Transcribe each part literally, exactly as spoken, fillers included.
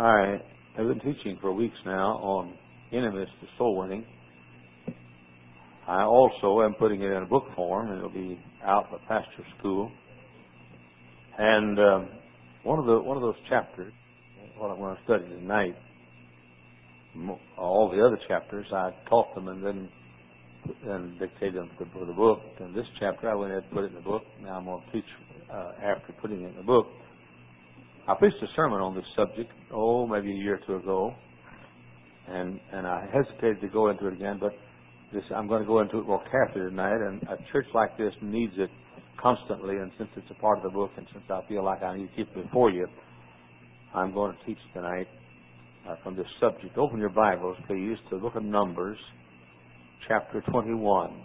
I have been teaching for weeks now on enemies to soul winning. I also am putting it in a book form. It'll be out at Pastor School. And um, one of the one of those chapters, what I'm going to study tonight, all the other chapters I taught them and then and dictated them for the book. And this chapter I went ahead and put it in the book. Now I'm going to teach uh, after putting it in the book. I preached a sermon on this subject, oh, maybe a year or two ago, and and I hesitated to go into it again, but this, I'm going to go into it more carefully tonight, and a church like this needs it constantly, and since it's a part of the book, and since I feel like I need to keep it before you, I'm going to teach tonight uh, from this subject. Open your Bibles, please, to the book of Numbers, chapter twenty-one.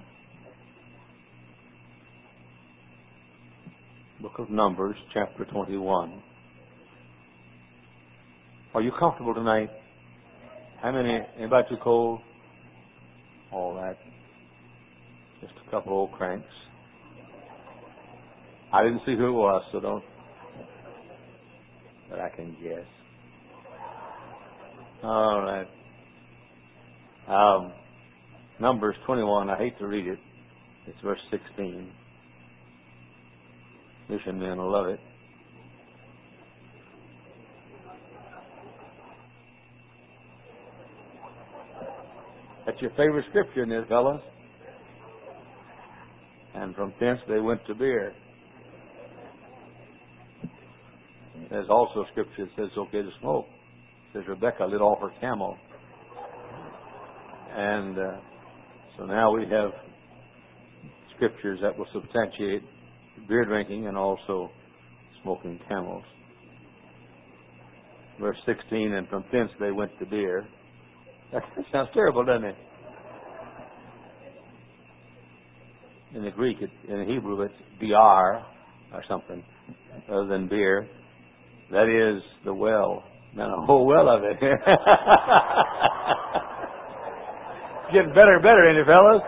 Book of Numbers, chapter twenty-one. Are you comfortable tonight? How many? Anybody too cold? All that. Just a couple old cranks. I didn't see who it was, so don't. But I can guess. All right. Um, Numbers twenty-one. I hate to read it. It's verse sixteen. Mission men will love it. That's your favorite scripture in there, fellas. And from thence they went to Beer. There's also a scripture that says it's okay to smoke. It says Rebecca lit off her camel. And uh, so now we have scriptures that will substantiate beer drinking and also smoking camels. Verse sixteen, and from thence they went to Beer. That sounds terrible, doesn't it? In the Greek, it, in the Hebrew, it's biar or something, other than beer. That is the well. Now, a whole well of it. Getting better and better, ain't it, fellas?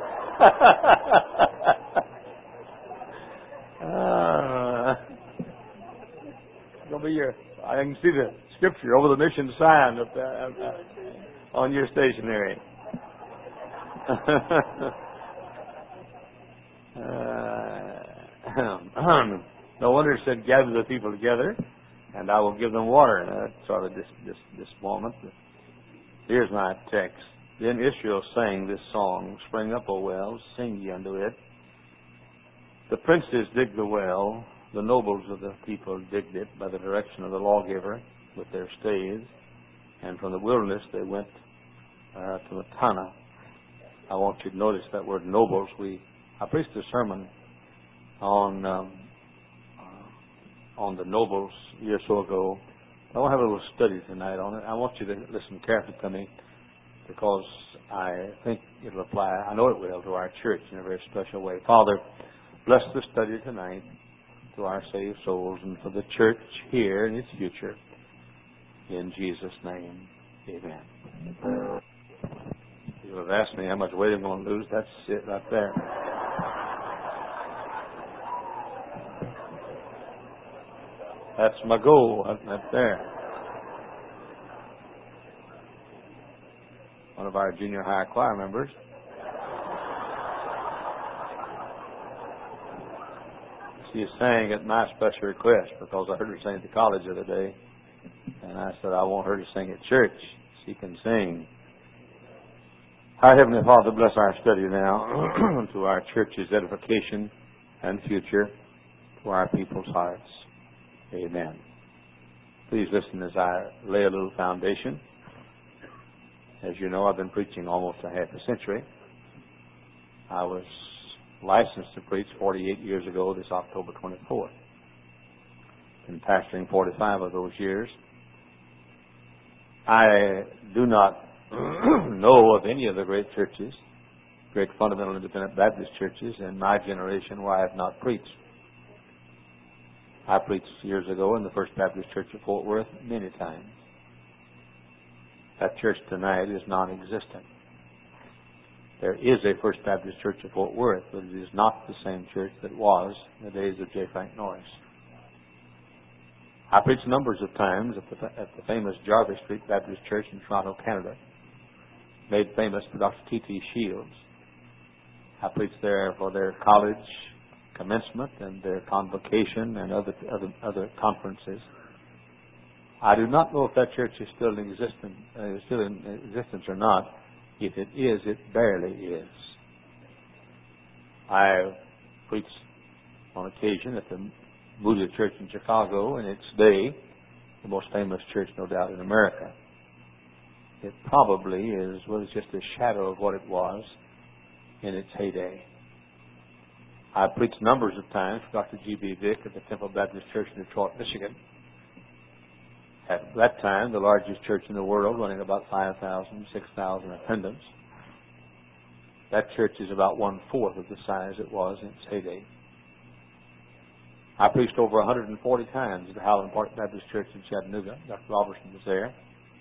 uh, gonna be your. I can see the scripture over the mission sign up there. Uh, on your stationery. uh, no wonder it said, gather the people together, and I will give them water. Uh, that's sort of this, this, this moment. Here's my text. Then Israel sang this song, Spring up, O wells, sing ye unto it. The princes dig the well, the nobles of the people digged it by the direction of the lawgiver with their staves. And from the wilderness they went uh, to Matana. I want you to notice that word nobles. We I preached a sermon on um, uh, on the nobles a year or so ago. I want to have a little study tonight on it. I want you to listen carefully to me because I think it'll apply. I know it will to our church in a very special way. Father, bless the study tonight to our saved souls and for the church here in its future. In Jesus' name, amen. You have asked me how much weight I'm going to lose. That's it right there. That's my goal right there. One of our junior high choir members. She sang at my special request because I heard her sing at the college the other day. And I said, I want her to sing at church. She can sing. Our Heavenly Father, bless our study now to our church's edification and future, to our people's hearts. Amen. Please listen as I lay a little foundation. As you know, I've been preaching almost a half a century. I was licensed to preach forty-eight years ago, this October twenty-fourth. Been pastoring forty-five of those years. I do not know of any of the great churches, great fundamental independent Baptist churches in my generation where I have not preached. I preached years ago in the First Baptist Church of Fort Worth many times. That church tonight is non-existent. There is a First Baptist Church of Fort Worth, but it is not the same church that was in the days of J. Frank Norris. I preached numbers of times at the, at the famous Jarvis Street Baptist Church in Toronto, Canada, made famous for Doctor T T Shields. I preached there for their college commencement and their convocation and other other, other conferences. I do not know if that church is still in existence, uh, still in existence or not. If it is, it barely is. I preached on occasion at the Moody Church in Chicago in its day, the most famous church, no doubt, in America. It probably is, well, it's just a shadow of what it was in its heyday. I preached numbers of times for Doctor G B Vick at the Temple Baptist Church in Detroit, Michigan. At that time, the largest church in the world, running about five thousand, six thousand attendants. That church is about one-fourth of the size it was in its heyday. I preached over one hundred forty times at the Highland Park Baptist Church in Chattanooga. Doctor Robertson was there.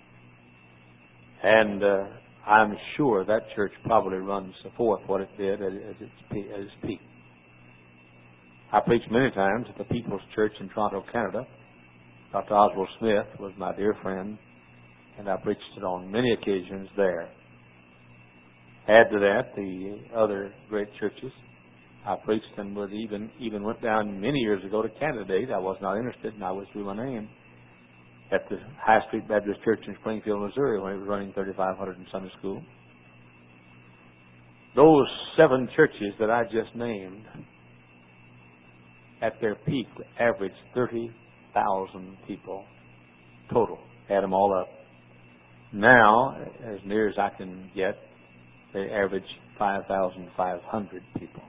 And uh, I'm sure that church probably runs a fourth what it did at, at, its, at its peak. I preached many times at the People's Church in Toronto, Canada. Doctor Oswald Smith was my dear friend, and I preached it on many occasions there. Add to that the other great churches. I preached and was even even went down many years ago to candidate. I was not interested, and I withdrew my name at the High Street Baptist Church in Springfield, Missouri, when it was running thirty-five hundred in Sunday school. Those seven churches that I just named, at their peak, averaged thirty thousand people total. Add them all up. Now, as near as I can get, they average five thousand five hundred people.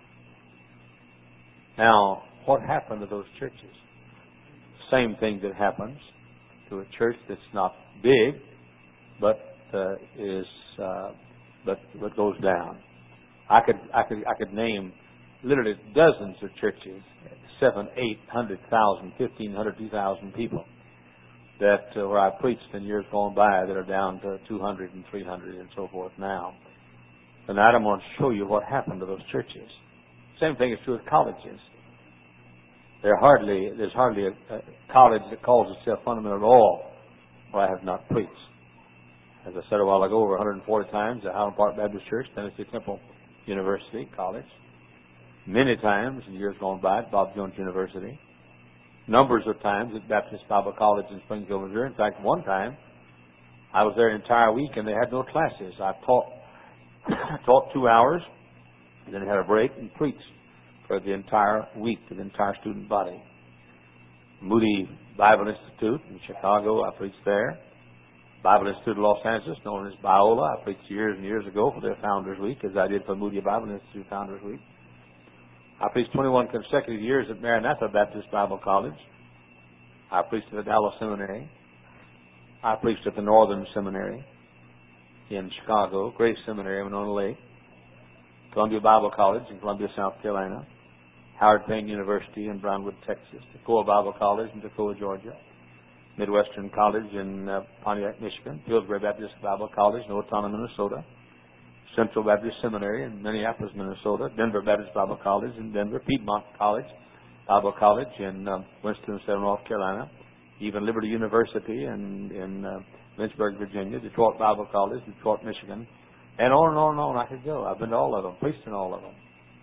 Now, what happened to those churches? Same thing that happens to a church that's not big, but uh, is uh, but but goes down. I could I could I could name literally dozens of churches, seven, eight hundred thousand, fifteen hundred, two thousand people that uh, where I preached in years gone by that are down to two hundred and three hundred and so forth now. Tonight I'm going to show you what happened to those churches. Same thing is true with colleges. There hardly there's hardly a, a college that calls itself fundamental at all where I have not preached. As I said a while ago, over one hundred forty times at Highland Park Baptist Church, Tennessee Temple University College. Many times in years gone by at Bob Jones University. Numbers of times at Baptist Bible College in Springfield, Missouri. In fact, one time I was there an entire week and they had no classes. I taught taught two hours, and then had a break and preached for the entire week to the entire student body. Moody Bible Institute in Chicago, I preached there. Bible Institute of Los Angeles, known as Biola, I preached years and years ago for their Founders Week, as I did for Moody Bible Institute Founders Week. I preached twenty-one consecutive years at Maranatha Baptist Bible College. I preached at the Dallas Seminary. I preached at the Northern Seminary in Chicago, Grace Seminary in Winona Lake, Columbia Bible College in Columbia, South Carolina, Howard Payne University in Brownwood, Texas, Toccoa Bible College in Toccoa, Georgia, Midwestern College in uh, Pontiac, Michigan, Pillsbury Baptist Bible College in Owatonna, Minnesota, Central Baptist Seminary in Minneapolis, Minnesota, Denver Baptist Bible College in Denver, Piedmont College, Bible College in um, Winston-Salem, North Carolina, even Liberty University in, in uh, Lynchburg, Virginia, Detroit Bible College, Detroit, Michigan, and on and on and on I could go. I've been to all of them, preached in all of them.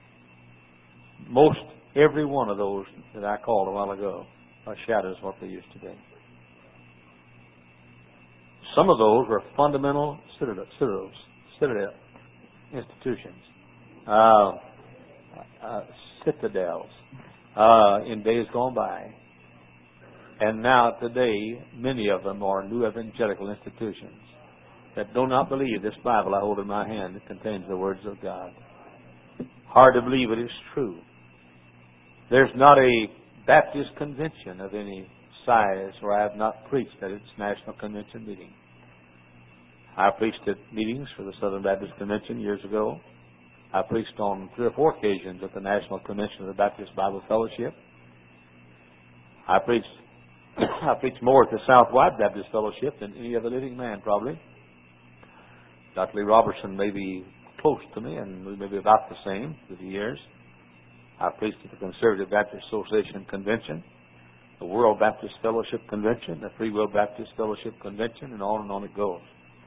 Most every one of those that I called a while ago are shadows of what they used to be. Some of those were fundamental citadels, citadels, citadel institutions, uh, uh, citadels uh, in days gone by. And now today, many of them are new evangelical institutions that do not believe this Bible I hold in my hand that contains the words of God. Hard to believe it is true. There's not a Baptist convention of any size where I have not preached at its national convention meeting. I preached at meetings for the Southern Baptist Convention years ago. I preached on three or four occasions at the National Convention of the Baptist Bible Fellowship. I preached I preached more at the Southwide Baptist Fellowship than any other living man, probably. Doctor Lee Robertson may be close to me, and we may be about the same through the years. I preached at the Conservative Baptist Association Convention. the World Baptist Fellowship Convention, the Free Will Baptist Fellowship Convention, and on and on it goes.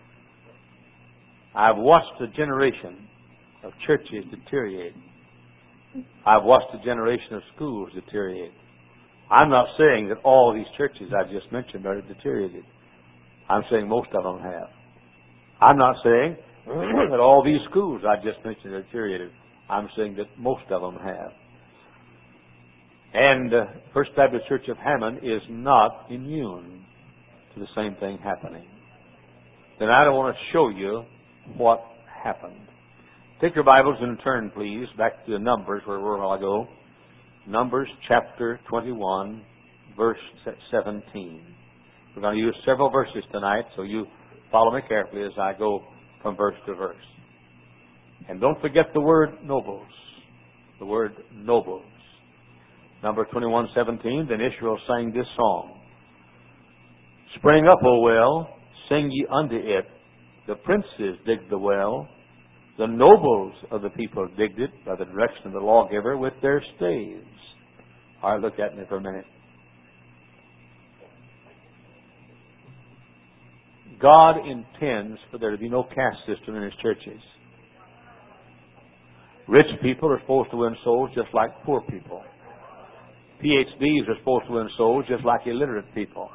I've watched a generation of churches deteriorate. I've watched a generation of schools deteriorate. I'm not saying that all these churches I just mentioned are deteriorated. I'm saying most of them have. I'm not saying that all these schools I just mentioned are deteriorated. I'm saying that most of them have. And uh, First Baptist Church of Hammond is not immune to the same thing happening. Then I don't want to show you what happened. Take your Bibles and turn, please, back to the Numbers where we were a while ago. Numbers chapter twenty-one, verse seventeen. We're going to use several verses tonight, so you follow me carefully as I go from verse to verse. And don't forget the word nobles. The word nobles. Number twenty-one seventeen, then Israel sang this song. Spring up, O well, sing ye unto it. The princes digged the well. The nobles of the people digged it by the direction of the lawgiver with their staves. All right, look at me for a minute. God intends for there to be no caste system in His churches. Rich people are supposed to win souls just like poor people. P H Ds are supposed to win souls just like illiterate people.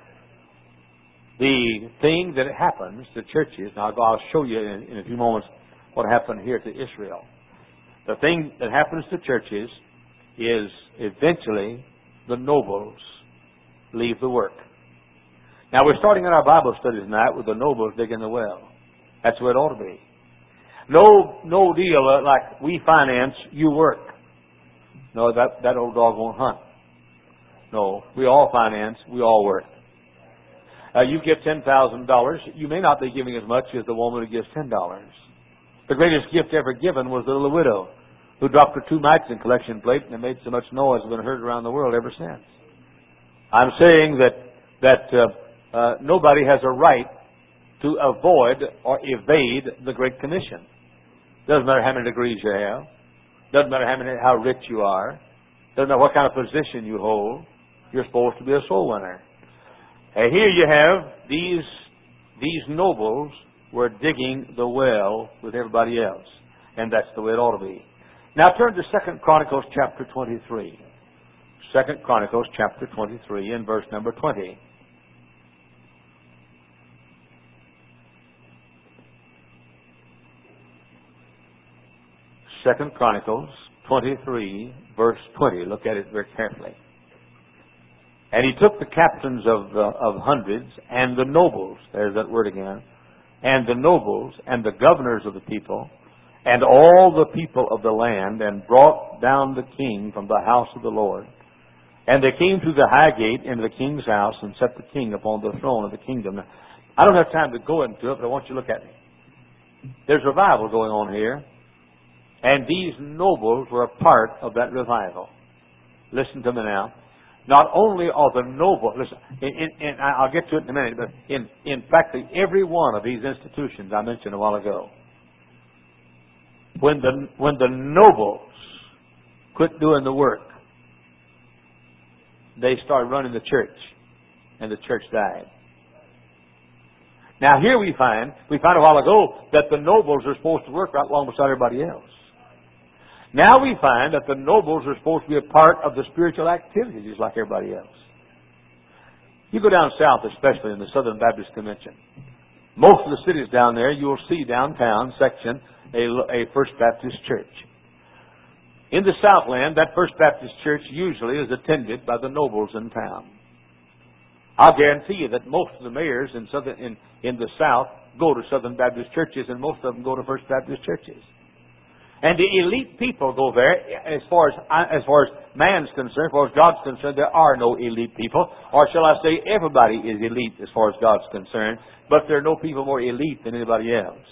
The thing that happens to churches, now I'll show you in, in a few moments what happened here to Israel. The thing that happens to churches is eventually the nobles leave the work. Now we're starting in our Bible study tonight with the nobles digging the well. That's the way it ought to be. No, no deal uh, like we finance, you work. No, that, that old dog won't hunt. No, we all finance, we all work. Uh, you give ten thousand dollars, you may not be giving as much as the woman who gives ten dollars. The greatest gift ever given was the little widow who dropped her two mites in collection plate and it made so much noise it's been heard around the world ever since. I'm saying that that uh, uh, nobody has a right to avoid or evade the Great Commission. Doesn't matter how many degrees you have. Doesn't matter how many, how rich you are. Doesn't matter what kind of position you hold. You're supposed to be a soul winner. And here you have these these nobles were digging the well with everybody else. And that's the way it ought to be. Now turn to Second Chronicles chapter twenty-three. Second Chronicles chapter twenty-three and verse number twenty. Second Chronicles twenty-three, verse twenty. Look at it very carefully. And he took the captains of the, of hundreds and the nobles, there's that word again, and the nobles and the governors of the people, and all the people of the land, and brought down the king from the house of the Lord. And they came through the high gate into the king's house, and set the king upon the throne of the kingdom. Now, I don't have time to go into it, but I want you to look at me. There's revival going on here, and these nobles were a part of that revival. Listen to me now. Not only are the noble, listen, in, in, in, I'll get to it in a minute, but in, in practically every one of these institutions I mentioned a while ago, when the, when the nobles quit doing the work, they started running the church, and the church died. Now here we find, we found a while ago that the nobles are supposed to work right along beside everybody else. Now we find that the nobles are supposed to be a part of the spiritual activities like everybody else. You go down south, especially in the Southern Baptist Convention. Most of the cities down there, you'll see downtown section a, a First Baptist church. In the Southland, that First Baptist church usually is attended by the nobles in town. I'll guarantee you that most of the mayors in Southern in, in the South go to Southern Baptist churches, and most of them go to First Baptist churches. And the elite people go there. As far as as far as man's concerned, as far as God's concerned, there are no elite people. Or shall I say, everybody is elite as far as God's concerned. But there are no people more elite than anybody else.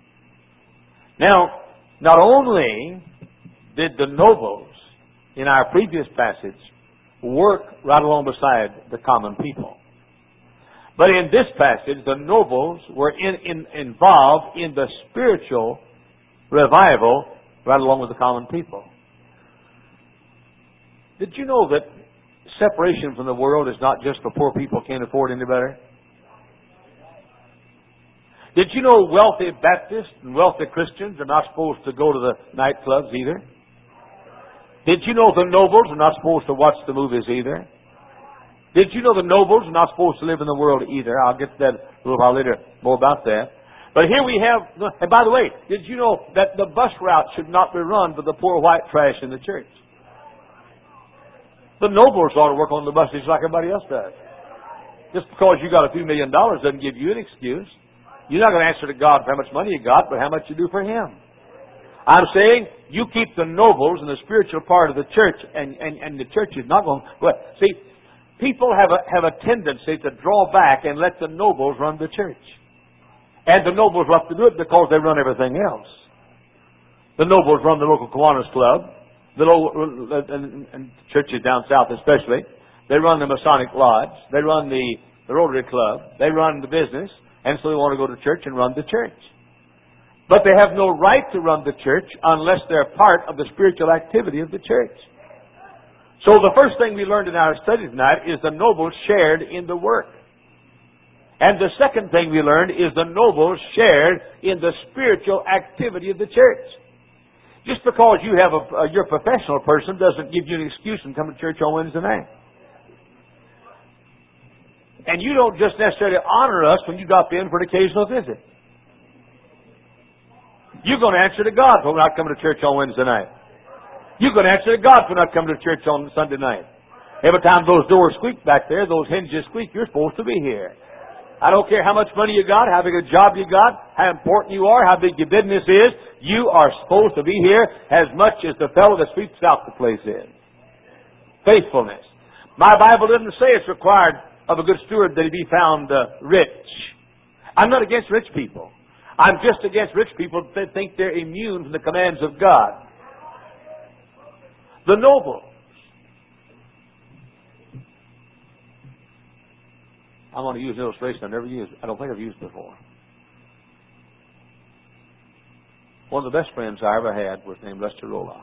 Now, not only did the nobles in our previous passage work right along beside the common people, but in this passage, the nobles were in, in, involved in the spiritual revival right along with the common people. Did you know that separation from the world is not just for poor people who can't afford any better? Did you know wealthy Baptists and wealthy Christians are not supposed to go to the nightclubs either? Did you know the nobles are not supposed to watch the movies either? Did you know the nobles are not supposed to live in the world either? I'll get to that a little while later, more about that. But here we have, and by the way, did you know that the bus route should not be run for the poor white trash in the church? The nobles ought to work on the buses like everybody else does. Just because you got a few million dollars doesn't give you an excuse. You're not going to answer to God for how much money you got, but how much you do for Him. I'm saying you keep the nobles and the spiritual part of the church, and, and, and the church is not going. Well, see, people have a have a tendency to draw back and let the nobles run the church, and the nobles love to do it because they run everything else. The nobles run the local Kiwanis Club, the local and, and churches down south especially. They run the Masonic Lodge. They run the, the Rotary Club. They run the business, and so they want to go to church and run the church. But they have no right to run the church unless they're part of the spiritual activity of the church. So the first thing we learned in our study tonight is the nobles shared in the work. And the second thing we learned is the nobles shared in the spiritual activity of the church. Just because you have a, uh, you're a professional person doesn't give you an excuse to come to church on Wednesday night. And you don't just necessarily honor us when you drop in for an occasional visit. You're going to answer to God for not coming to church on Wednesday night. You're going to answer to God for not coming to church on Sunday night. Every time those doors squeak back there, those hinges squeak, you're supposed to be here. I don't care how much money you got, how big a job you got, how important you are, how big your business is. You are supposed to be here as much as the fellow that sweeps out the place is. Faithfulness. My Bible doesn't say it's required of a good steward that he be found uh, rich. I'm not against rich people. I'm just against rich people that think they're immune from the commands of God. The noble. I'm going to use an illustration I've never used. I don't think I've used before. One of the best friends I ever had was named Lester Roloff.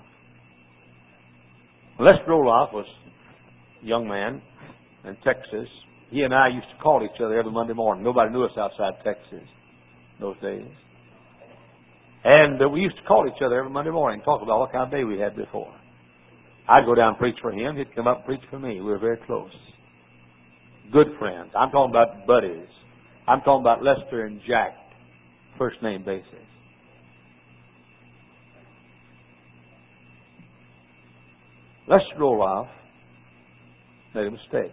Lester Roloff was a young man in Texas. He and I used to call each other every Monday morning. Nobody knew us outside Texas those days. And uh, we used to call each other every Monday morning and talk about what kind of day we had before. I'd go down and preach for him. He'd come up and preach for me. We were very close. Good friends. I'm talking about buddies. I'm talking about Lester and Jack, first name basis. Lester Roloff made a mistake.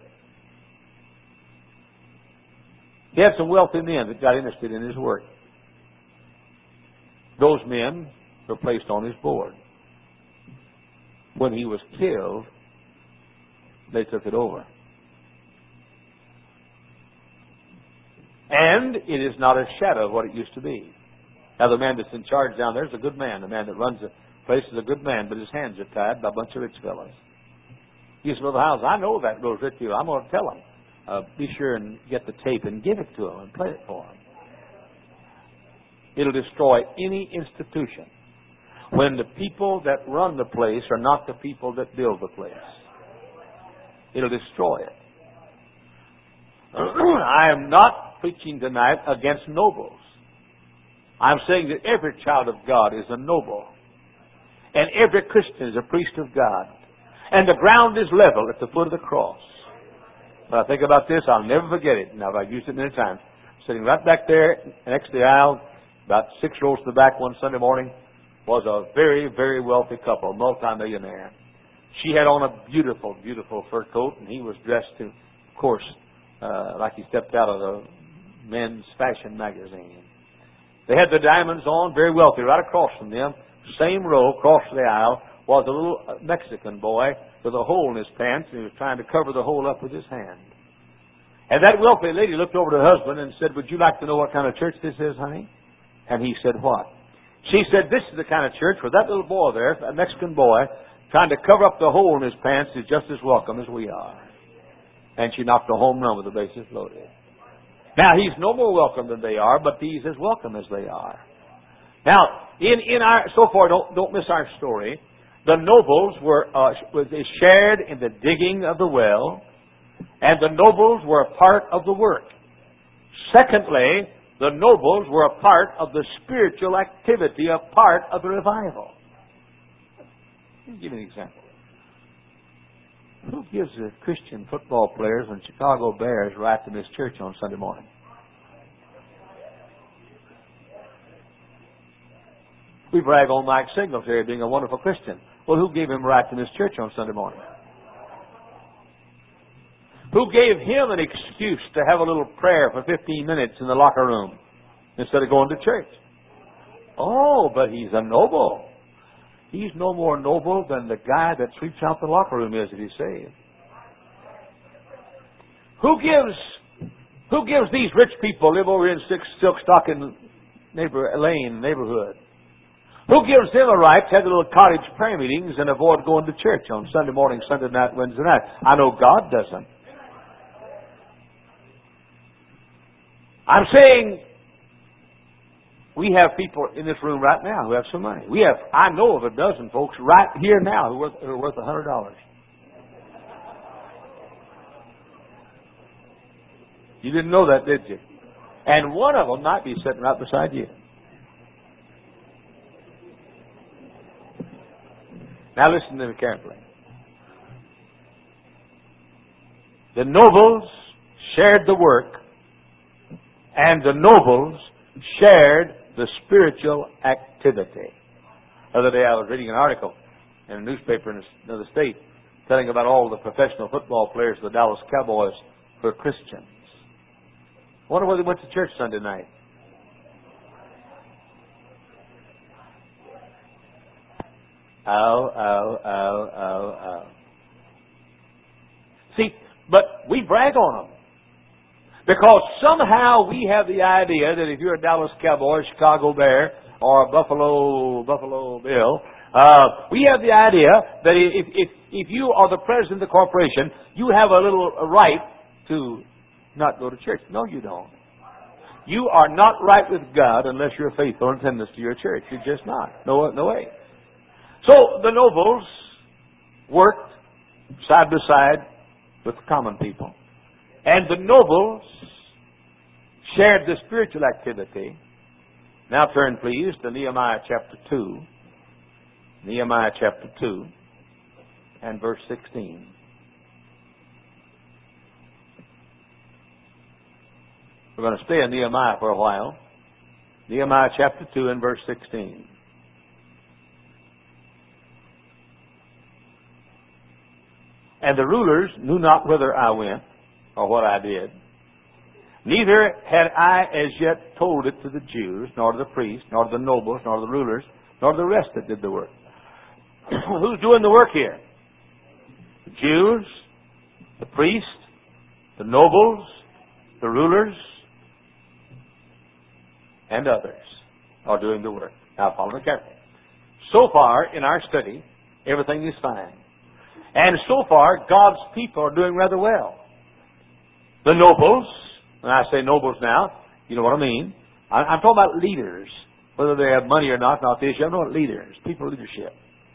He had some wealthy men that got interested in his work. Those men were placed on his board. When he was killed, they took it over. And it is not a shadow of what it used to be. Now, the man that's in charge down there is a good man. The man that runs the place is a good man, but his hands are tied by a bunch of rich fellows. He said, Brother Howes, I know that goes with you. I'm going to tell him. Uh, be sure and get the tape and give it to him and play it for him. It'll destroy any institution when the people that run the place are not the people that build the place. It'll destroy it. I am not preaching tonight against nobles. I'm saying that every child of God is a noble. And every Christian is a priest of God. And the ground is level at the foot of the cross. When I think about this, I'll never forget it. Now, I've used it many times. Sitting right back there next to the aisle, about six rows to the back one Sunday morning, was a very, very wealthy couple, a multimillionaire. She had on a beautiful, beautiful fur coat, and he was dressed, to, of course, uh, like he stepped out of the men's fashion magazine. They had the diamonds on, very wealthy. Right across from them, same row, across the aisle, was a little Mexican boy with a hole in his pants, and he was trying to cover the hole up with his hand. And that wealthy lady looked over to her husband and said, "Would you like to know what kind of church this is, honey?" And he said, "What?" She said, "This is the kind of church where that little boy there, a Mexican boy, trying to cover up the hole in his pants is just as welcome as we are." And she knocked a home run with the bases loaded. Now, he's no more welcome than they are, but he's as welcome as they are. Now, in, in our, so far, don't, don't miss our story. the nobles were uh, was shared in the digging of the well, and the nobles were a part of the work. Secondly, the nobles were a part of the spiritual activity, a part of the revival. Let me give you an example. Who gives the Christian football players and Chicago Bears right to miss church on Sunday morning? We brag on Mike Singletary being a wonderful Christian. Well, who gave him right to miss church on Sunday morning? Who gave him an excuse to have a little prayer for fifteen minutes in the locker room instead of going to church? Oh, but he's a noble. He's no more noble than the guy that sweeps out the locker room is if he's saved. Who gives who gives these rich people live over in Six Silk Stocking neighbor, Lane neighborhood? Who gives them a right to have the little cottage prayer meetings and avoid going to church on Sunday morning, Sunday night, Wednesday night? I know God doesn't. I'm saying we have people in this room right now who have some money. We have, I know of a dozen folks right here now who are worth, who are worth one hundred dollars. You didn't know that, did you? And one of them might be sitting right beside you. Now listen to me carefully. The nobles shared the work, and the nobles shared the spiritual activity. The other day I was reading an article in a newspaper in another state telling about all the professional football players of the Dallas Cowboys who are Christians. I wonder whether they went to church Sunday night. Oh, oh, oh, oh, oh. See, but we brag on them. Because somehow we have the idea that if you're a Dallas Cowboy, Chicago Bear, or a Buffalo Buffalo Bill, uh, we have the idea that if, if, if you are the president of the corporation, you have a little right to not go to church. No, you don't. You are not right with God unless you're faithful and attendance to your church. You're just not. No, no way. So the nobles worked side by side with the common people. And the nobles shared the spiritual activity. Now turn, please, to Nehemiah chapter two. Nehemiah chapter two and verse sixteen. We're going to stay in Nehemiah for a while. Nehemiah chapter two and verse sixteen. And the rulers knew not whither I went, or what I did. Neither had I as yet told it to the Jews, nor to the priests, nor to the nobles, nor to the rulers, nor to the rest that did the work. Who's doing the work here? The Jews, the priests, the nobles, the rulers, and others are doing the work. Now follow me carefully. So far in our study, everything is fine. And so far, God's people are doing rather well. The nobles, when I say nobles now, you know what I mean. I'm talking about leaders. Whether they have money or not, not the issue. I'm talking about leaders, people leadership.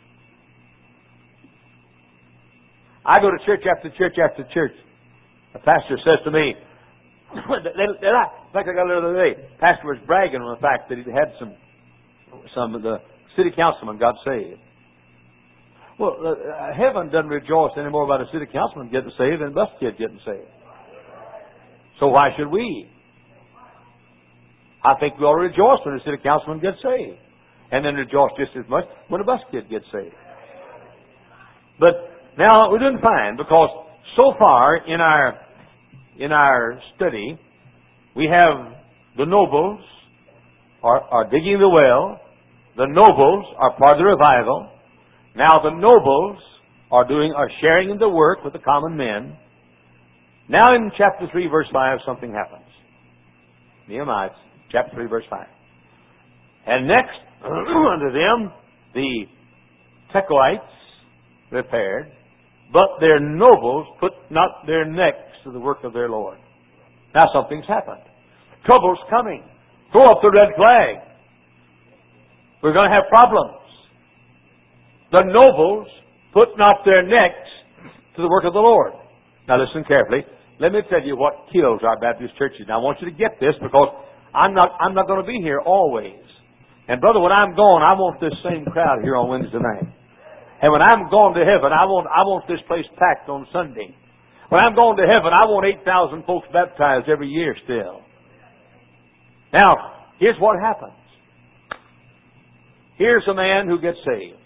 I go to church after church after church. The pastor says to me, in fact, I got a letter the other day. The pastor was bragging on the fact that he had some, some of the city councilmen got saved. Well, uh, heaven doesn't rejoice anymore about a city councilman getting saved than a bus kid getting saved. So why should we? I think we ought to rejoice when a city councilman gets saved. And then rejoice just as much when a bus kid gets saved. But now we're doing fine because so far in our in our study, we have the nobles are, are digging the well. The nobles are part of the revival. Now the nobles are doing are sharing in the work with the common men. Now in chapter three, verse five, something happens. Nehemiah, chapter three, verse five. And next unto them the Tekoites repaired, but their nobles put not their necks to the work of their Lord. Now something's happened. Trouble's coming. Throw up the red flag. We're going to have problems. The nobles put not their necks to the work of the Lord. Now listen carefully. Let me tell you what kills our Baptist churches. Now I want you to get this, because I'm not, I'm not going to be here always. And brother, when I'm gone, I want this same crowd here on Wednesday night. And when I'm gone to heaven, I want, I want this place packed on Sunday. When I'm going to heaven, I want eight thousand folks baptized every year still. Now, here's what happens. Here's a man who gets saved.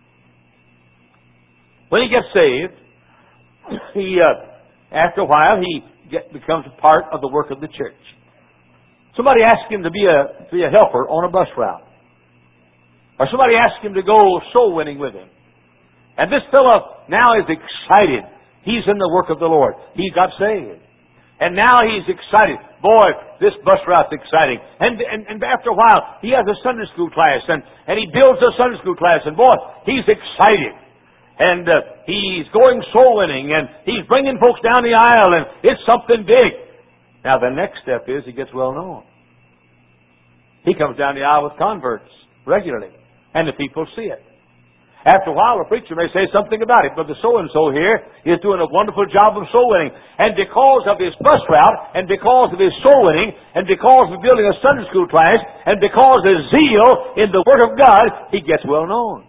When he gets saved, he, uh, after a while, he get, becomes a part of the work of the church. Somebody asks him to be a, to be a helper on a bus route. Or somebody asks him to go soul winning with him. And this fellow now is excited. He's in the work of the Lord. He got saved. And now he's excited. Boy, this bus route's exciting. And, and, and after a while, he has a Sunday school class. And, and he builds a Sunday school class. And boy, he's excited. And uh, he's going soul winning. And he's bringing folks down the aisle. And it's something big. Now the next step is he gets well known. He comes down the aisle with converts regularly. And the people see it. After a while, a preacher may say something about it, but the so-and-so here is doing a wonderful job of soul winning. And because of his bus route, and because of his soul winning, and because of building a Sunday school class, and because of his zeal in the Word of God, he gets well known.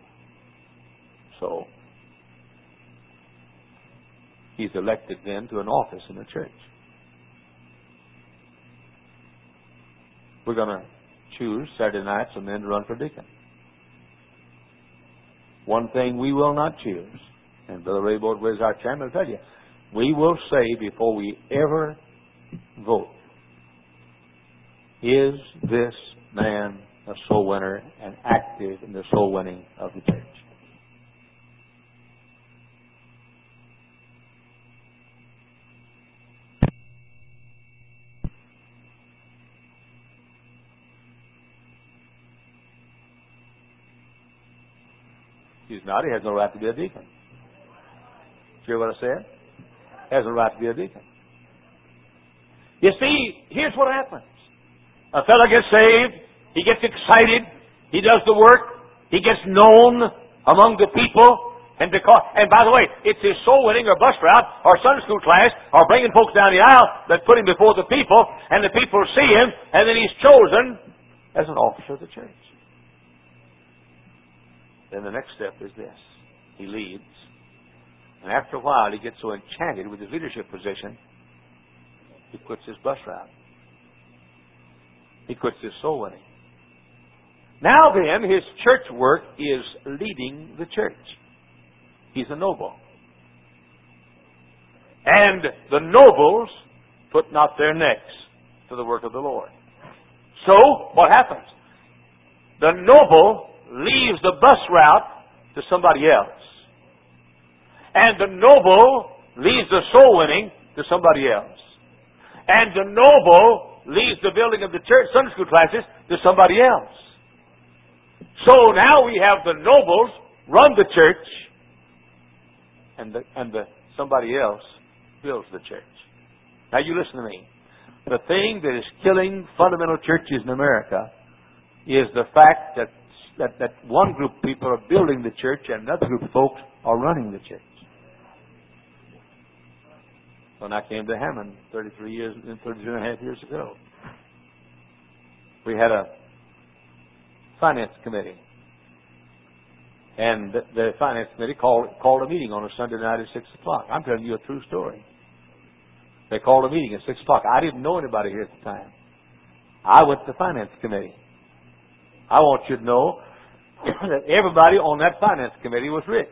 So, he's elected then to an office in the church. We're going to choose Saturday nights some men to run for deacon. One thing we will not choose, and Brother Ray Bordway is our chairman, will tell you, we will say before we ever vote, is this man a soul winner and active in the soul winning of the church? He's not. He has no right to be a deacon. Hear what I said? He has no right to be a deacon. You see, here's what happens. A fellow gets saved. He gets excited. He does the work. He gets known among the people. And because, and by the way, it's his soul winning or bus route or Sunday school class or bringing folks down the aisle that put him before the people, and the people see him, and then he's chosen as an officer of the church. Then the next step is this. He leads. And after a while, he gets so enchanted with his leadership position, he quits his bus route. He quits his soul winning. Now then, his church work is leading the church. He's a noble. And the nobles put not their necks to the work of the Lord. So, what happens? The noble leaves the bus route to somebody else. And the noble leaves the soul winning to somebody else. And the noble leaves the building of the church Sunday school classes to somebody else. So now we have the nobles run the church, and the, and the somebody else builds the church. Now you listen to me. The thing that is killing fundamental churches in America is the fact that That, that one group of people are building the church and another group of folks are running the church. When I came to Hammond thirty-three years, thirty-two and a half years ago, we had a finance committee. And the, the finance committee called, called a meeting on a Sunday night at six o'clock. I'm telling you a true story. They called a meeting at six o'clock. I didn't know anybody here at the time. I went to the finance committee. I want you to know that everybody on that finance committee was rich.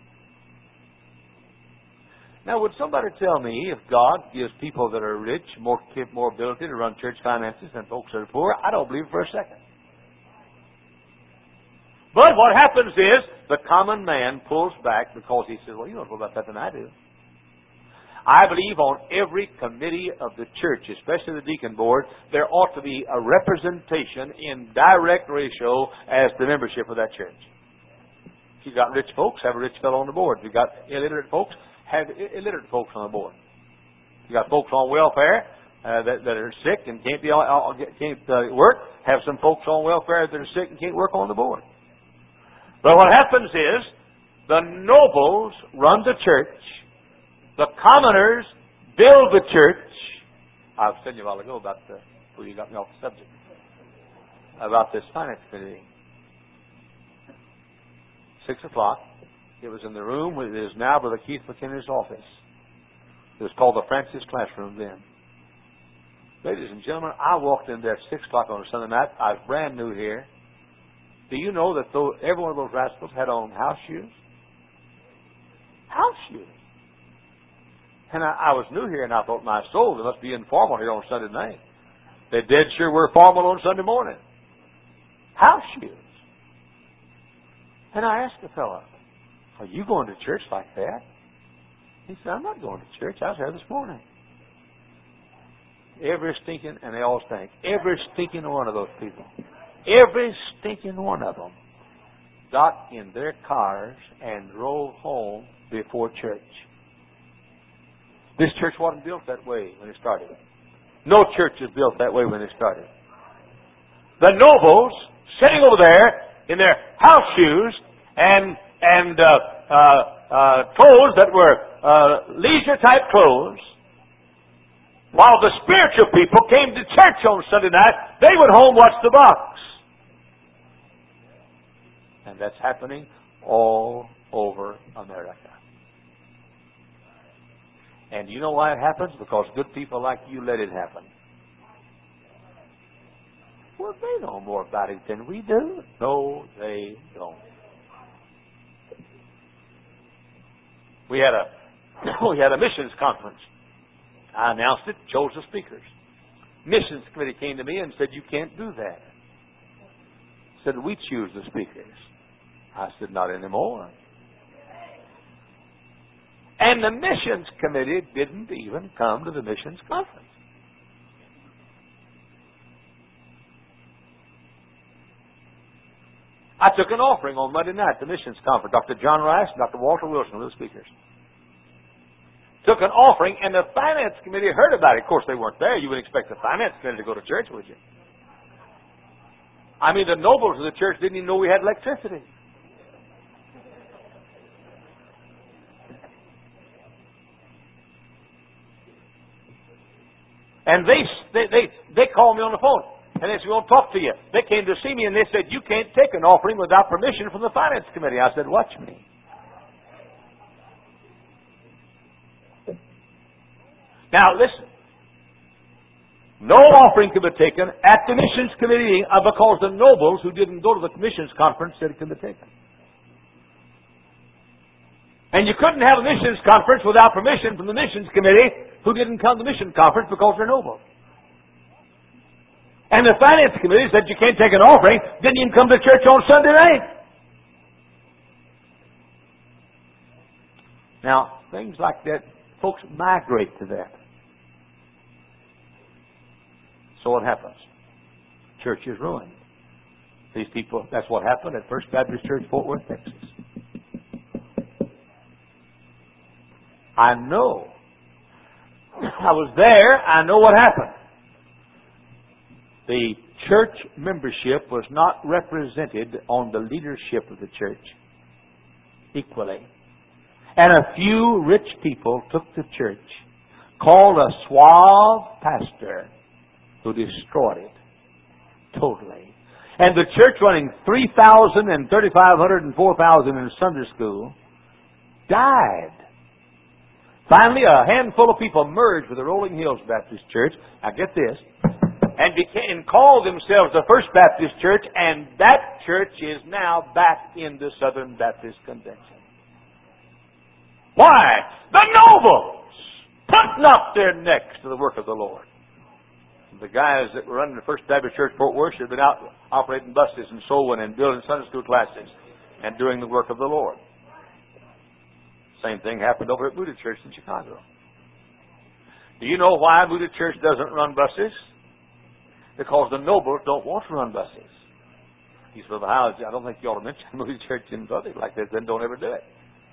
Now, would somebody tell me if God gives people that are rich more more ability to run church finances than folks that are poor? I don't believe it for a second. But what happens is the common man pulls back because he says, well, you know more about that than I do. I believe on every committee of the church, especially the deacon board, there ought to be a representation in direct ratio as the membership of that church. If you've got rich folks, have a rich fellow on the board. If you've got illiterate folks, have illiterate folks on the board. If you've got folks on welfare uh, that, that are sick and can't be can't uh, work, have some folks on welfare that are sick and can't work on the board. But what happens is, the nobles run the church, the commoners build the church. I was telling you a while ago about the, before you got me off the subject, about this finance committee. Six o'clock. It was in the room where it is now Brother Keith McKinney's office. It was called the Francis Classroom then. Ladies and gentlemen, I walked in there at six o'clock on a Sunday night. I was brand new here. Do you know that though every one of those rascals had on house shoes? House shoes. And I, I was new here, and I thought, my soul, they must be informal here on Sunday night. They dead sure were formal on Sunday morning. House shoes. And I asked the fellow, are you going to church like that? He said, I'm not going to church. I was here this morning. Every stinking, and they all stink, every stinking one of those people, every stinking one of them got in their cars and drove home before church. This church wasn't built that way when it started. No church is built that way when it started. The nobles sitting over there in their house shoes and and uh, uh, uh, clothes that were uh, leisure type clothes, while the spiritual people came to church on Sunday night, they went home watch the box. And that's happening all over America. And you know why it happens? Because good people like you let it happen. Well, they know more about it than we do. No, they don't. We had a we had a missions conference. I announced it, chose the speakers. Missions committee came to me and said, you can't do that. Said, we choose the speakers. I said, not anymore. And the missions committee didn't even come to the missions conference. I took an offering on Monday night at the missions conference. Doctor John Rice and Doctor Walter Wilson were the speakers. Took an offering, and the finance committee heard about it. Of course, they weren't there. You wouldn't expect the finance committee to go to church, would you? I mean, the nobles of the church didn't even know we had electricity. And they they they, they called me on the phone. And they said, we want to talk to you. They came to see me and they said, you can't take an offering without permission from the finance committee. I said, watch me. Now, listen. No offering could be taken at the missions committee because the nobles who didn't go to the missions conference said it could be taken. And you couldn't have a missions conference without permission from the missions committee who didn't come to the mission conference because they're nobles. And the finance committee said you can't take an offering, didn't even come to church on Sunday night. Now, things like that, folks migrate to that. So what happens? Church is ruined. These people, that's what happened at First Baptist Church, Fort Worth, Texas. I know. I was there. I know what happened. The church membership was not represented on the leadership of the church equally. And a few rich people took the church, called a suave pastor who destroyed it totally. And the church running three thousand and thirty-five hundred and four thousand in Sunday school died. Finally, a handful of people merged with the Rolling Hills Baptist Church. Now get this. And became, called themselves the First Baptist Church, and that church is now back in the Southern Baptist Convention. Why? The nobles putting up their necks to the work of the Lord. The guys that were running the First Baptist Church Fort Worth should have been out operating buses and soul winning and building Sunday school classes and doing the work of the Lord. Same thing happened over at Moody Church in Chicago. Do you know why Moody Church doesn't run buses? Because the nobles don't want to run buses. He said, well, how, I don't think you ought to mention Moody Church in public like this, then don't ever do it.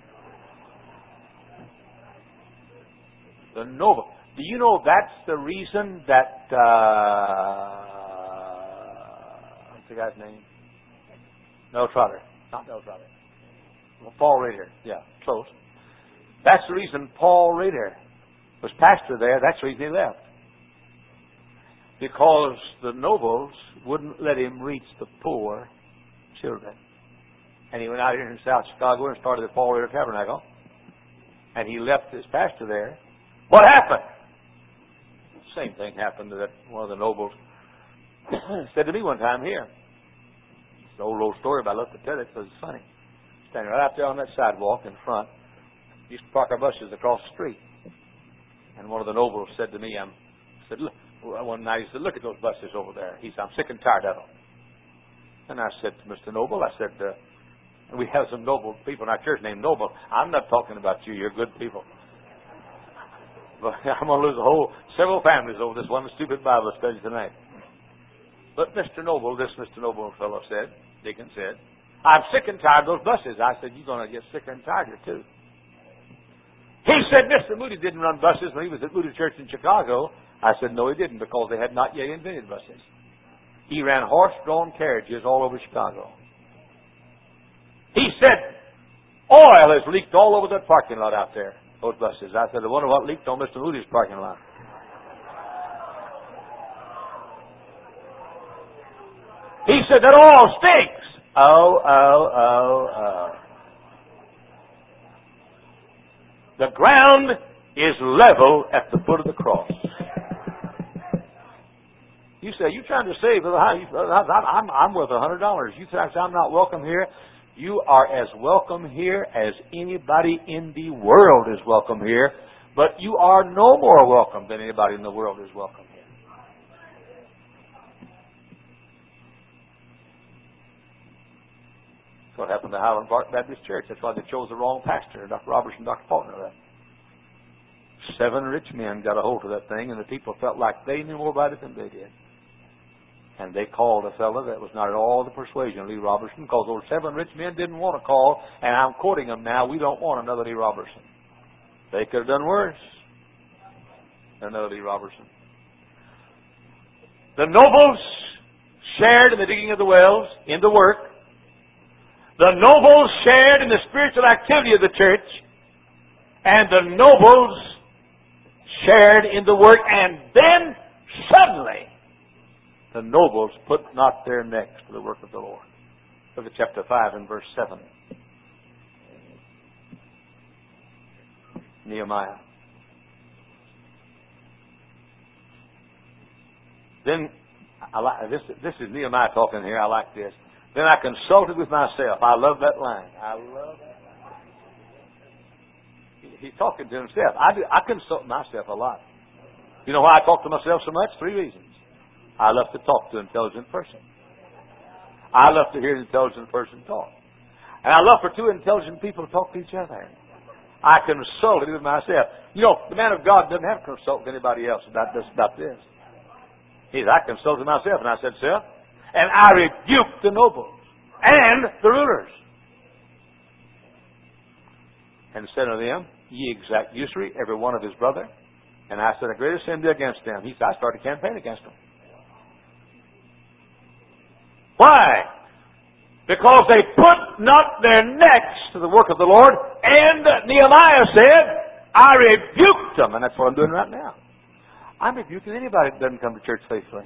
The noble. Do you know that's the reason that, uh, what's the guy's name? No, Trotter. Not Nels Roberts. Well, Paul Rader. Yeah, close. That's the reason Paul Rader was pastor there. That's the reason he left. Because the nobles wouldn't let him reach the poor children. And he went out here in South Chicago and started the Paul Rader Tabernacle. And he left his pastor there. What happened? Same thing happened to that one of the nobles. Said to me one time here. It's an old, old story, but I love to tell it because it's funny. Standing right out there on that sidewalk in front, used to park our buses across the street. And one of the nobles said to me, I said, look, one night he said, look at those buses over there. He said, I'm sick and tired of them. And I said to Mister Noble, I said, uh, we have some noble people in our church named Noble. I'm not talking about you. You're good people. But I'm going to lose a whole, several families over this one stupid Bible study tonight. But Mister Noble, this Mister Noble fellow said, Deacon said, I'm sick and tired of those buses. I said, you're going to get sicker and tired too. He said, Mister Moody didn't run buses when he was at Moody Church in Chicago. I said, no, he didn't, because they had not yet invented buses. He ran horse-drawn carriages all over Chicago. He said, oil has leaked all over that parking lot out there, those buses. I said, I wonder what leaked on Mister Moody's parking lot. He said, that oil stinks. Oh, oh, oh, oh. The ground is level at the foot of the cross. You say, you trying to save, I'm, I'm worth a hundred dollars. You think I'm not welcome here? You are as welcome here as anybody in the world is welcome here, but you are no more welcome than anybody in the world is welcome here. That's what happened to Highland Park Baptist Church. That's why they chose the wrong pastor, Doctor Robertson, Doctor Faulkner. Seven rich men got a hold of that thing, and the people felt like they knew more about it than they did. And they called a fellow that was not at all the persuasion of Lee Robertson, because those seven rich men didn't want to call, and I'm quoting them now, we don't want another Lee Robertson. They could have done worse than another Lee Robertson. The nobles shared in the digging of the wells, in the work. The nobles shared in the spiritual activity of the church, and the nobles shared in the work, and then suddenly the nobles put not their necks to the work of the Lord. Look at chapter five and verse seven. Nehemiah. Then, I like, this, this is Nehemiah talking here. I like this. Then I consulted with myself. I love that line. I love that line. He's talking to himself. I do. I consult myself a lot. You know why I talk to myself so much? Three reasons. I love to talk to an intelligent person. I love to hear an intelligent person talk. And I love for two intelligent people to talk to each other. I consulted with myself. You know, the man of God doesn't have to consult with anybody else about this. About this. He said, I consulted myself, and I said, sir, and I rebuked the nobles and the rulers, and said unto them, ye exact usury, every one of his brother. And I said, a greater sin be against them. He said, I started a campaign against them. Why? Because they put not their necks to the work of the Lord, and Nehemiah said, I rebuked them. And that's what I'm doing right now. I'm rebuking anybody that doesn't come to church faithfully.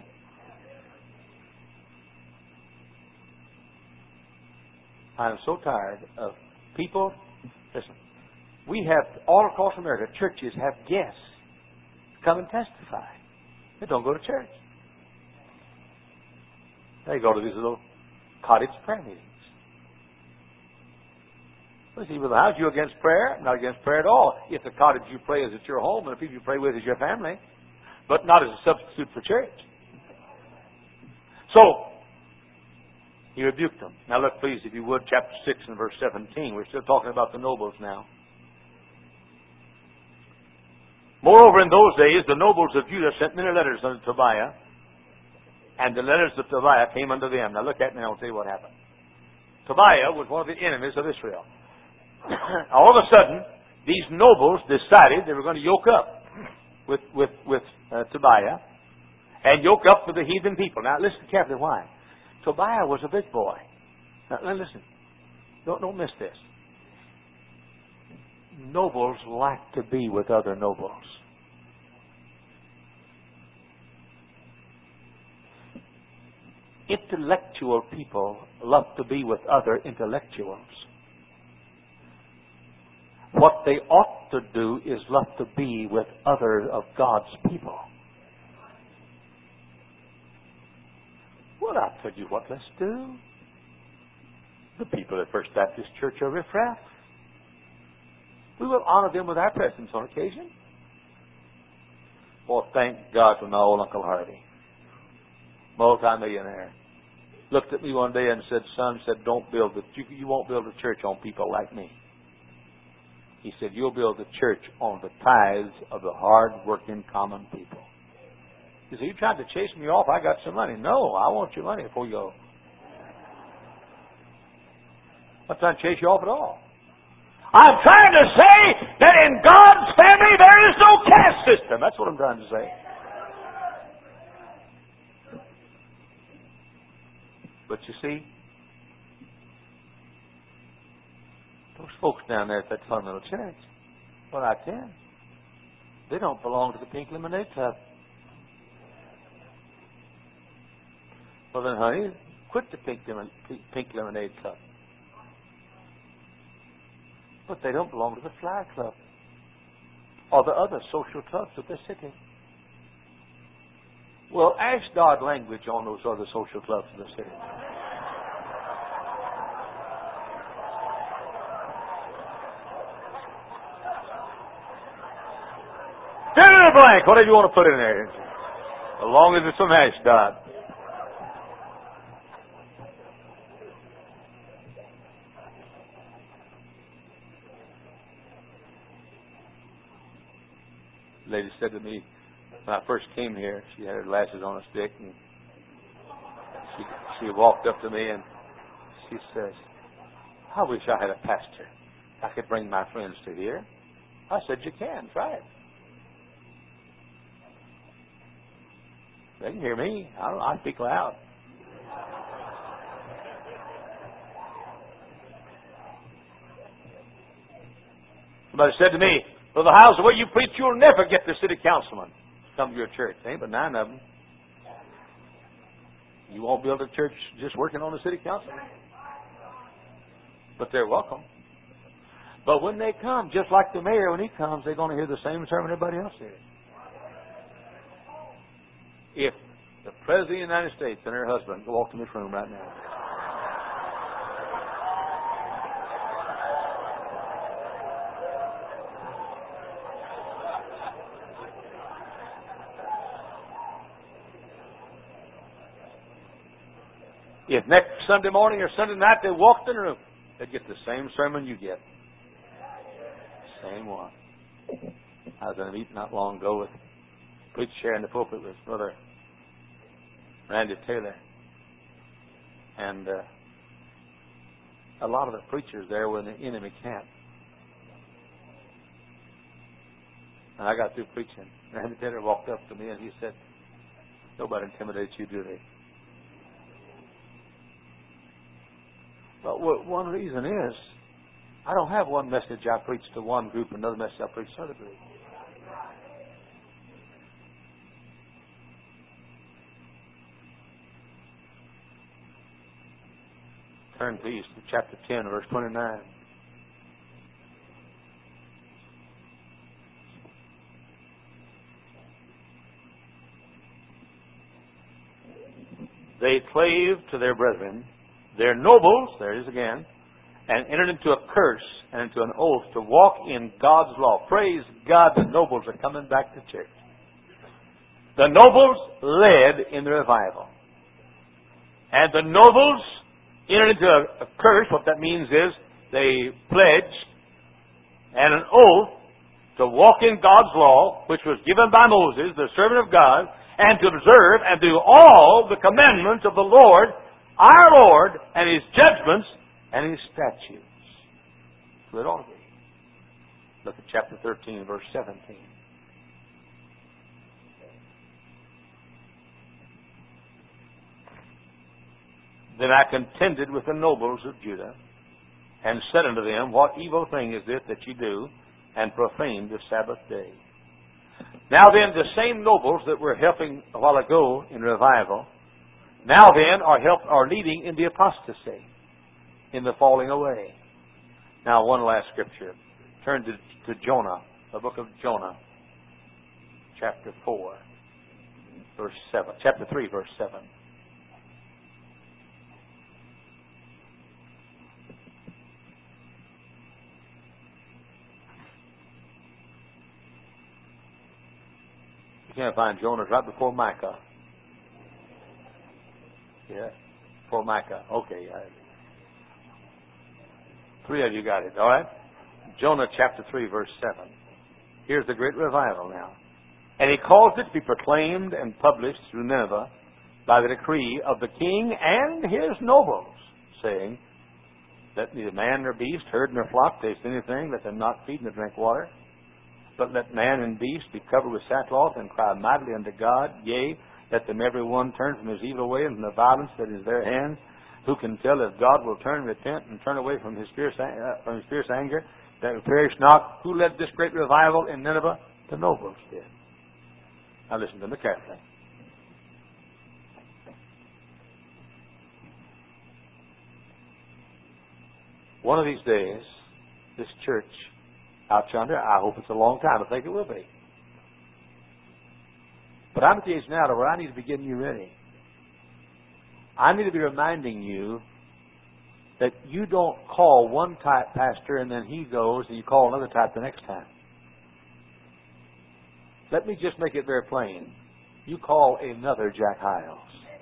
I am so tired of people. Listen, we have, all across America, churches have guests come and testify. They don't go to church. They go to these little cottage prayer meetings. Well, see, well, how's you against prayer? I'm not against prayer at all. If the cottage you pray is at your home and the people you pray with is your family, but not as a substitute for church. So, he rebuked them. Now look, please, if you would, chapter six and verse seventeen. We're still talking about the nobles now. Moreover, in those days, the nobles of Judah sent many letters unto Tobiah, and the letters of Tobiah came unto them. Now look at me and I'll tell you what happened. Tobiah was one of the enemies of Israel. All of a sudden, these nobles decided they were going to yoke up with, with, with uh, Tobiah and yoke up with the heathen people. Now listen carefully why. Tobiah was a big boy. Now listen. Don't, don't miss this. Nobles like to be with other nobles. Intellectual people love to be with other intellectuals. What they ought to do is love to be with others of God's people. Well, I'll tell you what, let's do. The people at First Baptist Church are riffraff. We will honor them with our presence on occasion. Well, thank God for my old Uncle Harvey, multi-millionaire. Looked at me one day and said, "Son, said don't build it. You, you won't build a church on people like me." He said, "You'll build a church on the tithes of the hard-working common people." He said, "You tried to chase me off. I got some money." "No, I want your money before you go." I'm not trying to chase you off at all. I'm trying to say that in God's family there is no caste system. That's what I'm trying to say. But you see, those folks down there at that fundamental church, well, I can. They don't belong to the Pink Lemonade Club. Well then, honey, quit the Pink, Lemon, Pink Lemonade Club. But they don't belong to the Fly Club or the other social clubs of the city. Well, ask God language on those other social clubs in the city. Fill in the blank, whatever you want to put in there. As long as it's from Ashdod. The lady said to me, when I first came here, she had her glasses on a stick, and she she walked up to me and she says, "I wish I had a pastor. I could bring my friends to here." I said, "You can. Try it." They can hear me. I don't. I speak loud. Somebody said to me, "Brother Howes, the way you preach, you'll never get the city councilman to come to your church." Ain't but nine of them. You won't build a church just working on the city council. But they're welcome. But when they come, just like the mayor, when he comes, they're going to hear the same sermon everybody else hears. If the President of the United States and her husband go walk in this room right now, if next Sunday morning or Sunday night they walked in the room, they'd get the same sermon you get. Same one. I was in a meeting not long ago with a preacher sharing the pulpit with Brother Randy Taylor. And uh, a lot of the preachers there were in the enemy camp. And I got through preaching. Randy Taylor walked up to me and he said, "Nobody intimidates you, do they?" But one reason is, I don't have one message I preach to one group and another message I preach to another group. Turn, please, to chapter ten, verse twenty-nine. They clave to their brethren, their nobles, there it is again, and entered into a curse and into an oath to walk in God's law. Praise God, the nobles are coming back to church. The nobles led in the revival. And the nobles entered into a, a curse. What that means is they pledged and an oath to walk in God's law, which was given by Moses, the servant of God, and to observe and do all the commandments of the Lord, our Lord, and His judgments and His statutes. So it ought to be. Look at chapter thirteen, verse seventeen. Then I contended with the nobles of Judah and said unto them, What evil thing is this that ye do, and profane the Sabbath day? Now then, the same nobles that were helping a while ago in revival, now then are help are leading in the apostasy, in the falling away. Now, one last scripture. Turn to, to Jonah, the book of Jonah, chapter four, verse seven. Chapter three, verse seven. You can't find Jonah. It's right before Micah. Yeah, before Micah. Okay. Three of you got it, all right? Jonah chapter three, verse seven. Here's the great revival now. And he caused it to be proclaimed and published through Nineveh by the decree of the king and his nobles, saying, Let neither man nor beast, herd nor flock taste anything, let them not feed nor drink water. But let man and beast be covered with sackcloth and cry mightily unto God. Yea, let them every one turn from his evil way and from the violence that is their hand. Who can tell if God will turn, repent, and turn away from his fierce, uh, from his fierce anger, that will perish not? Who led this great revival in Nineveh? The nobles did. Now listen to me carefully. One of these days, this church out yonder, I hope it's a long time. I think it will be. But I'm at the age now where I need to be getting you ready. I need to be reminding you that you don't call one type pastor and then he goes and you call another type the next time. Let me just make it very plain. You call another Jack Hyles.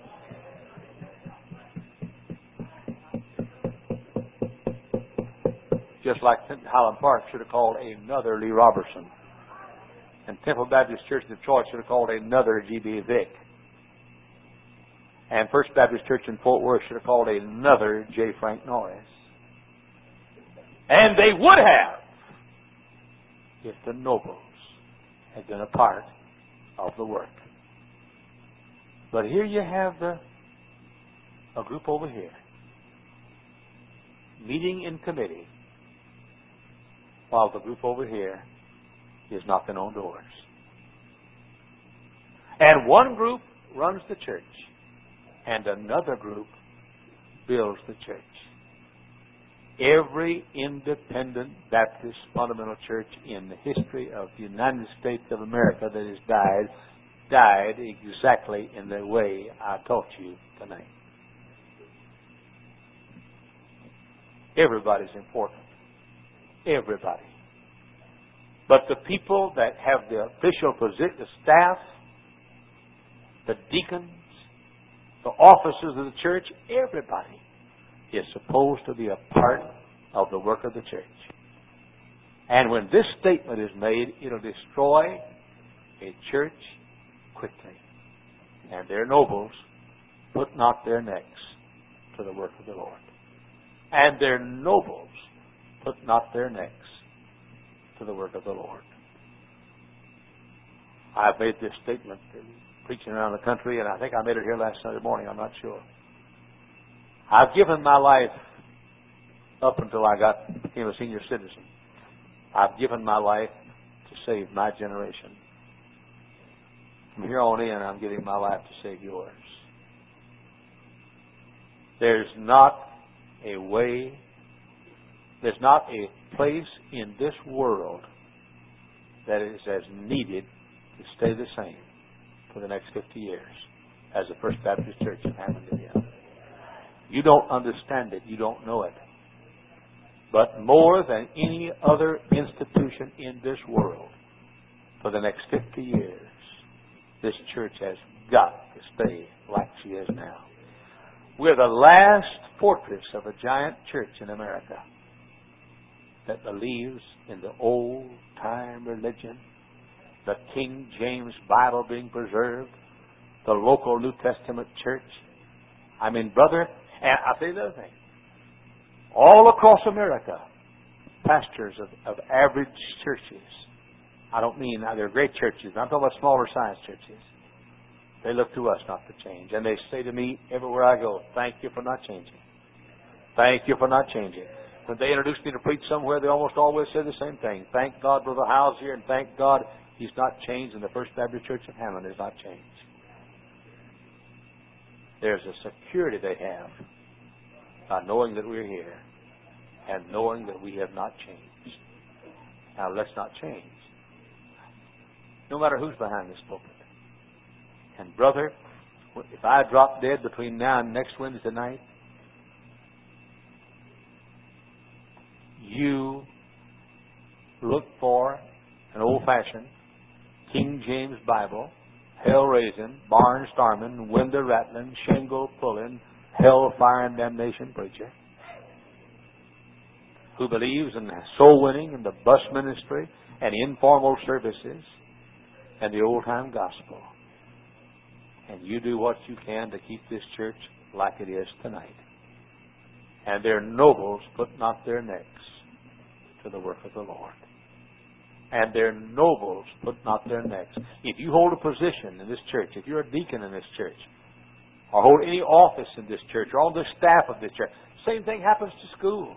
Just like Highland Park should have called another Lee Robertson. And Temple Baptist Church in Detroit should have called another G B Vick. And First Baptist Church in Fort Worth should have called another J. Frank Norris. And they would have if the nobles had been a part of the work. But here you have the, a group over here meeting in committee while the group over here is knocking on doors. And one group runs the church and another group builds the church. Every independent Baptist fundamental church in the history of the United States of America that has died, died exactly in the way I taught you tonight. Everybody's important. Everybody. But the people that have the official position, the staff, the deacons, the officers of the church, everybody is supposed to be a part of the work of the church. And when this statement is made, it'll destroy a church quickly. And their nobles put not their necks to the work of the Lord. And their nobles put not their necks to the work of the Lord. I've made this statement preaching around the country, and I think I made it here last Sunday morning. I'm not sure. I've given my life up until I got became a senior citizen. I've given my life to save my generation. From here on in, I'm giving my life to save yours. There's not a way, there's not a place in this world that is as needed to stay the same for the next fifty years as the First Baptist Church in Hammond, Indiana. You don't understand it. You don't know it. But more than any other institution in this world, for the next fifty years, this church has got to stay like she is now. We're the last fortress of a giant church in America that believes in the old-time religion, the King James Bible being preserved, the local New Testament church. I mean, brother, and I'll tell you the other thing. All across America, pastors of, of average churches, I don't mean, now they're great churches, I'm talking about smaller sized churches. They look to us not to change. And they say to me everywhere I go, thank you for not changing. Thank you for not changing. When they introduced me to preach somewhere, they almost always said the same thing. Thank God Brother Howell's here, and thank God he's not changed, and the First Baptist Church of Hammond has not changed. There's a security they have by knowing that we're here and knowing that we have not changed. Now, let's not change. No matter who's behind this pulpit. And, brother, if I drop dead between now and next Wednesday night, you look for an old-fashioned King James Bible, hell-raising, barn-storming, window-rattling, shingle-pulling, hell-fire and damnation preacher who believes in soul-winning and the bus ministry and informal services and the old-time gospel. And you do what you can to keep this church like it is tonight. And their nobles put not their necks to the work of the Lord. And their nobles put not their necks. If you hold a position in this church, if you're a deacon in this church, or hold any office in this church, or on the staff of this church, same thing happens to schools.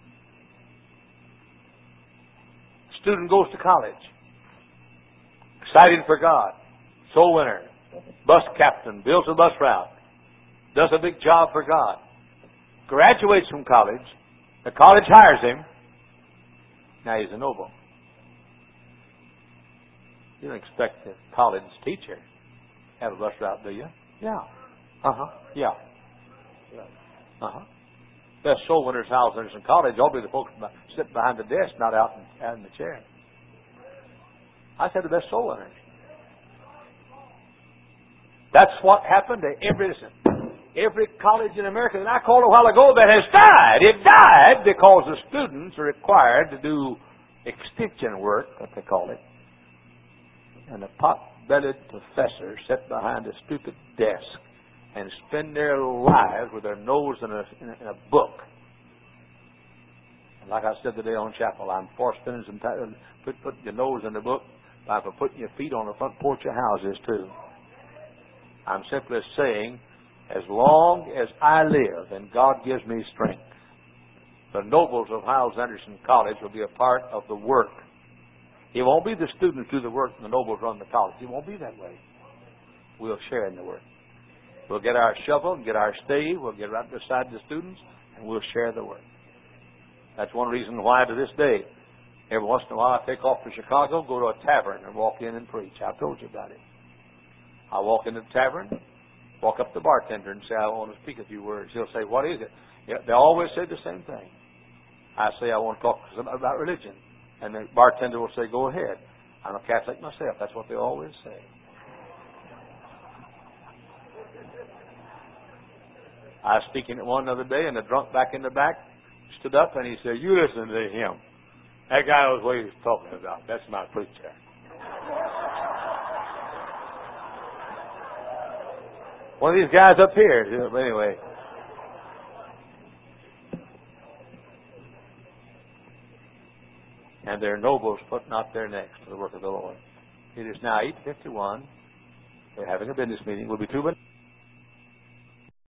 Student goes to college, excited for God, soul winner, bus captain, builds a bus route, does a big job for God, graduates from college, the college hires him, now he's a noble. You don't expect a college teacher to have a bus route, do you? Yeah. Uh-huh. Yeah. Uh-huh. Best soul winners, houses in college, all be the folks sitting behind the desk, not out in, out in the chair. I said the best soul winners. That's what happened to every, every college in America that I called a while ago that has died. It died because the students are required to do extension work, what they call it. And a pot-bellied professor sit behind a stupid desk and spend their lives with their nose in a, in a, in a book. And like I said today on chapel, I'm for spending some time, put, put your nose in the book by putting your feet on the front porch of houses too. I'm simply saying, as long as I live and God gives me strength, the nobles of Hyles Anderson College will be a part of the work. It won't be the students do the work and the nobles run the college. It won't be that way. We'll share in the work. We'll get our shovel and get our stave. We'll get right beside the students and we'll share the work. That's one reason why to this day, every once in a while I take off to Chicago, go to a tavern and walk in and preach. I've told you about it. I walk into the tavern, walk up to the bartender and say, I want to speak a few words. He'll say, what is it? Yeah, they always say the same thing. I say, I want to talk to them about religion. And the bartender will say, go ahead. I'm a Catholic myself. That's what they always say. I was speaking at one the other day, and the drunk back in the back stood up, and he said, you listen to him. That guy knows what he was talking about. That's my preacher. One of these guys up here. Anyway. And their nobles put not their necks to the work of the Lord. It is now eight fifty-one. We're having a business meeting. We'll be two minutes.